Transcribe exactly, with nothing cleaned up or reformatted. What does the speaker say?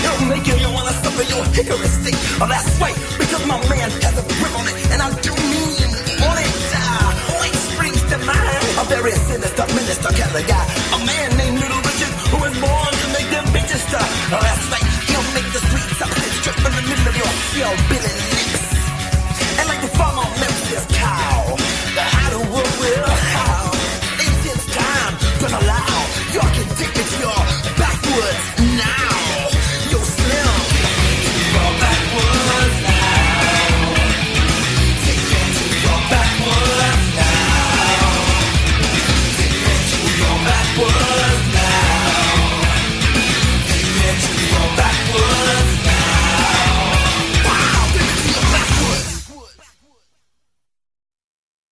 He'll make you, you wanna suffer your hickory stick. Oh, that's right, because my man has a grip on it, and I do mean on it. Uh, which springs to mind a very sinister minister kind of guy. A man named Little Richard, who was born to make them bitches stop. Oh, that's right, he'll make the sweet substance strip in the middle of your hillbilly lips. And like the farmer milks his cow,